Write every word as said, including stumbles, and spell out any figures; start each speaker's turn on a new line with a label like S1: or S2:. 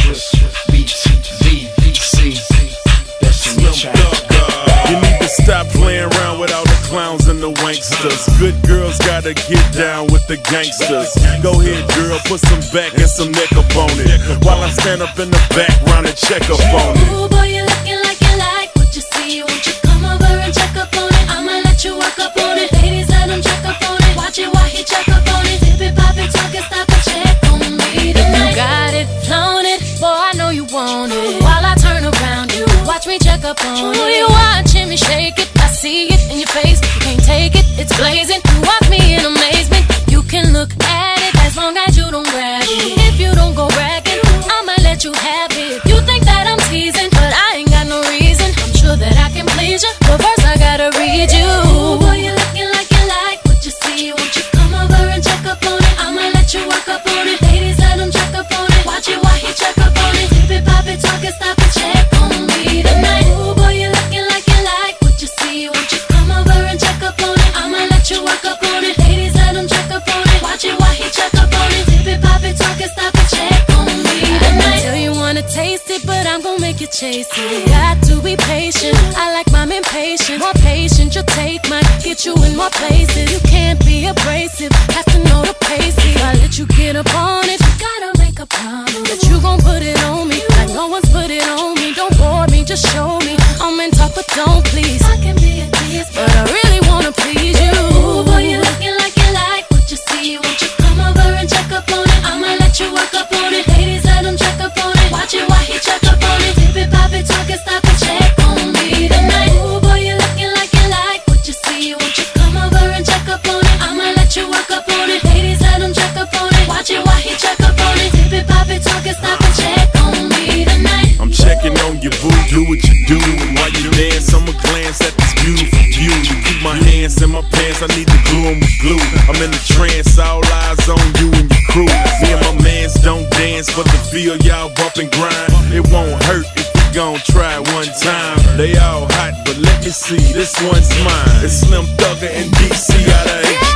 S1: Swiss Beats, D C. Destiny Child.
S2: You need to stop playing around with all the clowns and the wanksters. Good girls gotta get down with the gangsters. Go ahead, girl, put some back and some neck up on it, while I stand up in the background and check up on it.
S3: Ooh, boy, you looking like you like what you see. Won't you come over and check up on it? I'ma let you work up on it. Ladies, let him check up on it. Watch it while he check up on it. Dip it, pop it, talk it, stop and check on me tonight. You got it, flown it, boy, I know you want it. While I turn around, you watch me check up on it. Ooh, you watching me shake it, I see it in your face. You can't take it, it's blazing. You watch me in amazement. You can look at it as long as you don't grab it. If you don't go bragging, I'ma let you have it. You think that I'm teasing, but I ain't got no reason. I'm sure that I can please you, but first I gotta read you. Ooh, boy, you looking like you like what you see. Won't you come over and check up on it? I'ma let you work up on it. Ladies, let him check up on it. Watch it while he check up on it. Dip it, pop it, talk it, stop it, check on me tonight. Ooh, boy, you looking like you like what you see. Won't you come over and check up on it? I'ma let you work up on it. Ladies, let him check up on it. Watch it while he check up on it. Dip it, pop it, talk it, stop it, check on me tonight. I tell you wanna taste it, but I'm gon' make you chase it. Got to be patient. I like mine impatient. More patient, you'll take mine. Get you in more places. You can't be abrasive. Have to know the pace. If I let you get up on it, you gotta make a promise that you gon' put it on me like no one's put it on me. Don't bore me, just show me. I'm in talk, but don't please. I can be a tease, but I really wanna please you. Ooh, boy, you looking like you like what you see. Won't you come over and check up on it? I'ma let you work up on it. Ladies, let him check up on it. Watch it while he check up on it. Dip it, pop it, talk it, stop it, check on me tonight. Ooh, boy, you looking like you like what you see. Won't you come over and check up on it? I'ma let you work up on it. Ladies, let him check up on it. Watch it while he check up on it. Dip it, pop it, talk it, stop it, check on me tonight.
S2: I'm checking on your boo, do what you do. And while you dance, I'ma glance at this beautiful view. You keep my hands in my pants, I need to glue 'em with glue. I'm in a trance, all eyes on you and your crew. Me and my mans don't dance, but the feel y'all bump and grind. It won't hurt if we gon' try it one time. They all hot, but let me see, this one's mine. It's Slim Thugger and D C out of H